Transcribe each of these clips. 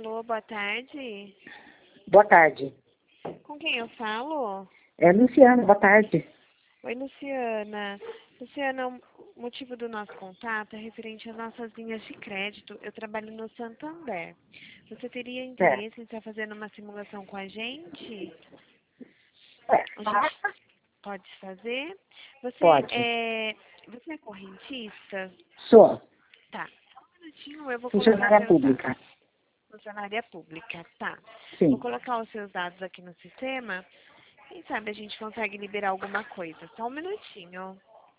Alô, boa tarde. Boa tarde. Com quem eu falo? É Luciana, boa tarde. Oi, Luciana. Luciana, o motivo do nosso contato é referente às nossas linhas de crédito. Eu trabalho no Santander. Você teria É. interesse em estar fazendo uma simulação com a gente? É, A gente pode fazer. pode. Você é correntista? Sou Tá. Só um minutinho, eu vou colocar funcionária seus dados. pública. Funcionária pública, tá. Vou Sim. colocar os seus dados aqui no sistema. Quem sabe a gente consegue liberar alguma coisa. Só um minutinho.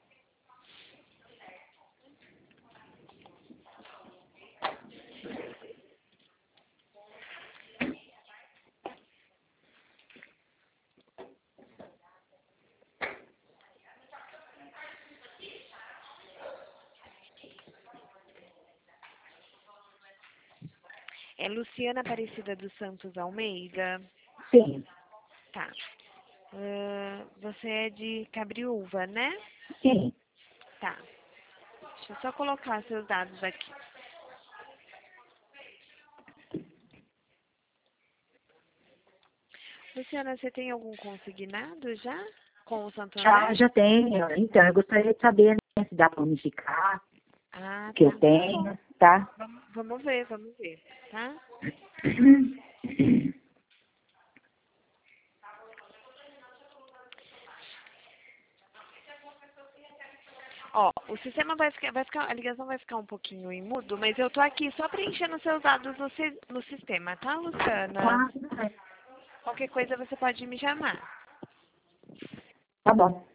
É Luciana Aparecida dos Santos Almeida? Sim. Tá. Você é de Cabriúva, né? Sim. Tá. Deixa eu só colocar seus dados aqui. Luciana, você tem algum consignado já com o Santander? Já tenho. Então, eu gostaria de saber, né, se dá para unificar Ah, o que tá. eu Tá bom. tenho, tá? Vamos ver, tá? Ó, o sistema a ligação vai ficar um pouquinho em mudo, mas eu tô aqui só preenchendo seus dados no sistema, tá, Luciana? Ah, tudo bem. Qualquer coisa você pode me chamar. Tá bom.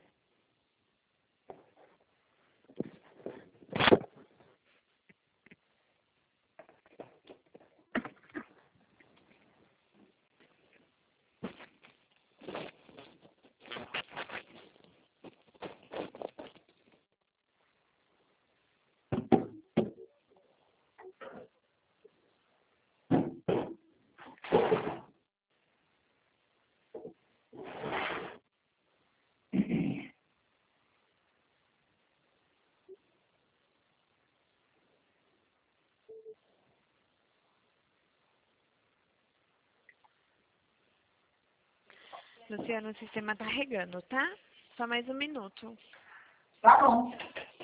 Luciana, o sistema tá regando, tá? Só mais um minuto. Tá bom.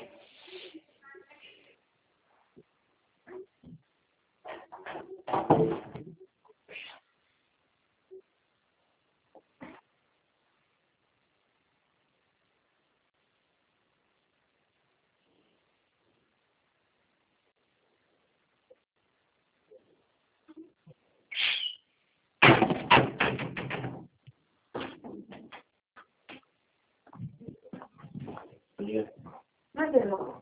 Mas eu não.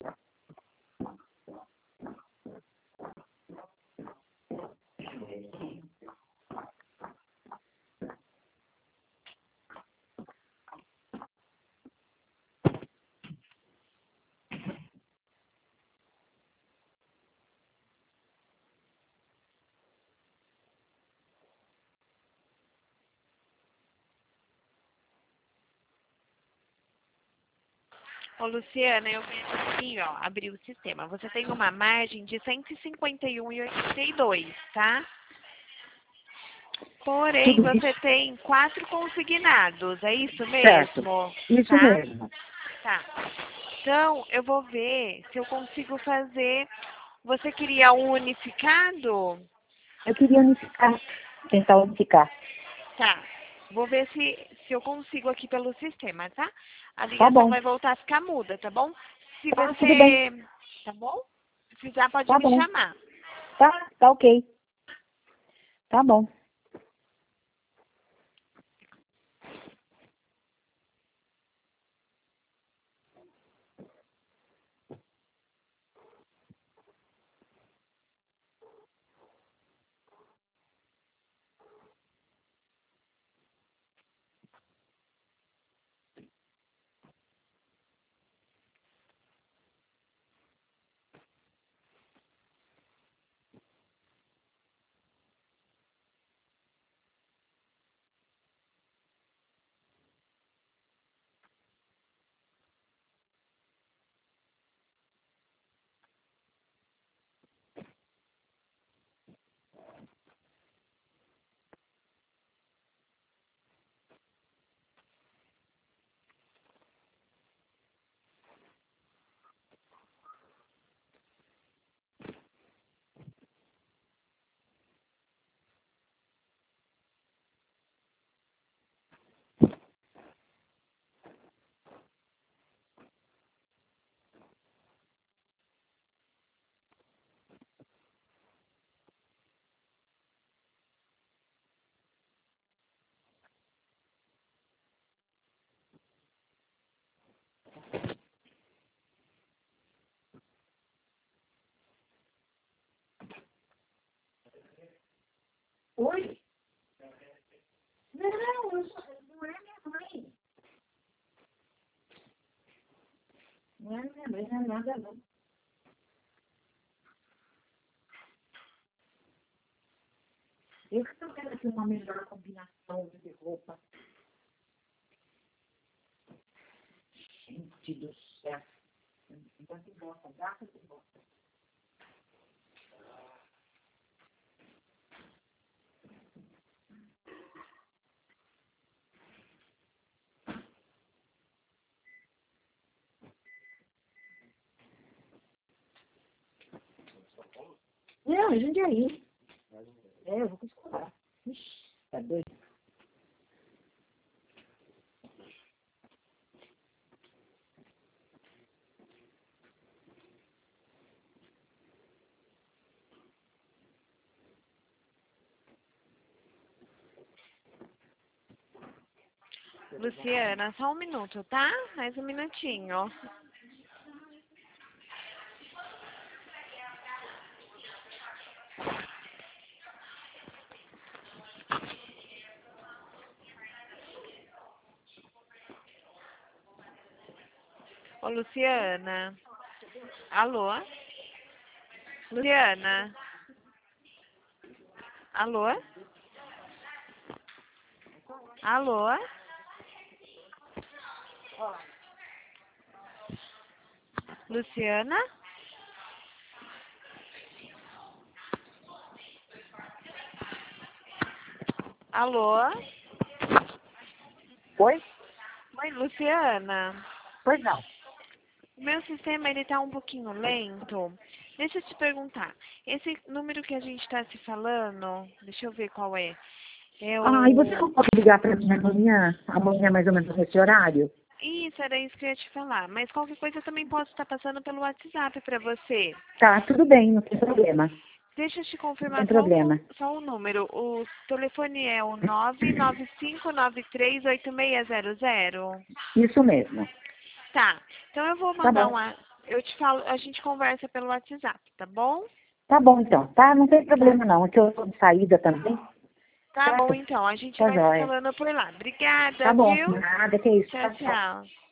Ô, Luciana, eu vejo aqui, ó, abri o sistema. Você tem uma margem de 151,82, tá? Porém, Tudo você isso. tem 4 consignados, é isso Certo. mesmo? Isso Tá? mesmo. Tá. Então, eu vou ver se eu consigo fazer. Você queria um unificado? Eu queria unificar. Tentar unificar. Tá. Vou ver se eu consigo aqui pelo sistema, tá? A Tá ligação bom. vai voltar a ficar muda, tá bom? Se Tá, tudo bem. você. Tá bom? Se precisar, pode Tá me bom. chamar. Tá ok. Tá bom. nada, não. Eu que não quero aqui uma melhor combinação de roupa. Gente do céu. Enquanto gosta, gata que gosta. Não, a gente aí. Eu vou escolar. Ixi, tá doido. Luciana, só um minuto, tá? Mais um minutinho. Ô, Luciana. Alô? Luciana? Alô? Alô? Luciana? Alô? Oi? Oi, Luciana. Pois não. O meu sistema, ele tá um pouquinho lento. Deixa eu te perguntar. Esse número que a gente está se falando, deixa eu ver qual é. É Ah, e você o... não pode ligar para mim amanhã mais ou menos nesse horário? Isso, era isso que eu ia te falar. Mas qualquer coisa eu também posso estar passando pelo WhatsApp para você. Tá, tudo bem, não tem problema. Deixa eu te Não tem confirmar problema. só o número. O telefone é o 995938600. Isso mesmo. Tá. Então eu vou Tá mandar bom. uma... Eu te falo, a gente conversa pelo WhatsApp, tá bom? Tá bom então, tá? Não tem Tá. problema não, é que eu tô de saída também. Tá bom, Certo? então. A gente Tá vai se joia. falando por lá. Obrigada, Tá bom, viu? nada, que isso. Tchau, Tchau, tchau. tchau.